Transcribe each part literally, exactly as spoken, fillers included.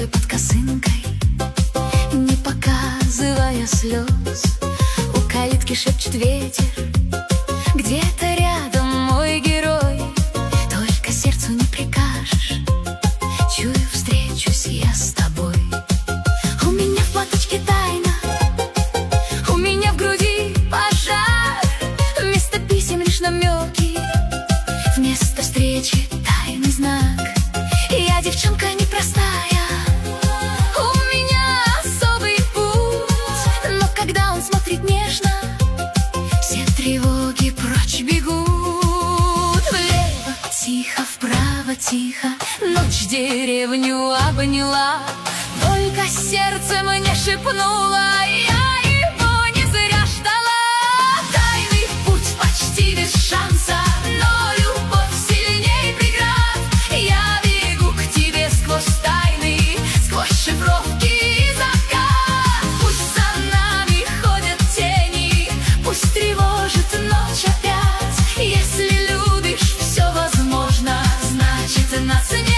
под косынкой, не показывая слез. У калитки шепчет ветер, где-то рядом мой герой. Только сердцу не прикажешь, чую, встречусь я с тобой. У меня в платочке тайна, у меня в груди пожар. Вместо писем лишь намеки, вместо встречи тайный знак. Я девчонка непростая, у меня особый путь, но когда он смотрит нежно, все тревоги прочь бегут. Влево тихо, вправо тихо, ночь деревню обняла. Только сердце мне шепнуло, я его не зря ждала. Тайный путь почти без шанса, но любовь сильней преград. Я бегу к тебе сквозь тайны, сквозь шифровки и закат. Пусть за нами ходят тени, пусть тревожит ночь опять. Если любишь, все возможно, значит нас не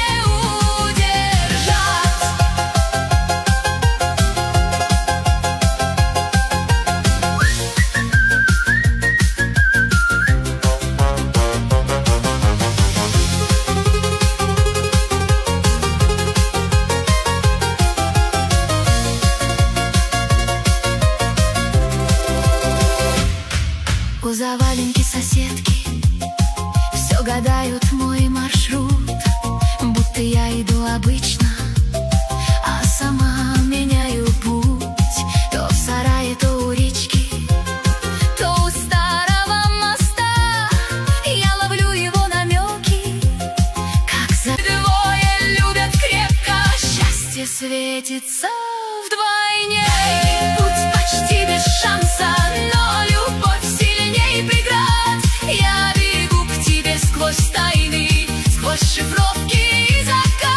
у заваленки соседки все гадают мой маршрут, будто я иду обычно, а сама меняю путь. То в сарае, то у речки, то у старого моста. Я ловлю его намеки, как за двое любят крепко. Счастье светится вдвойне. Путь почти без шанса, но любовь сильней преград. Я бегу к тебе сквозь тайны, сквозь шифровки и закат.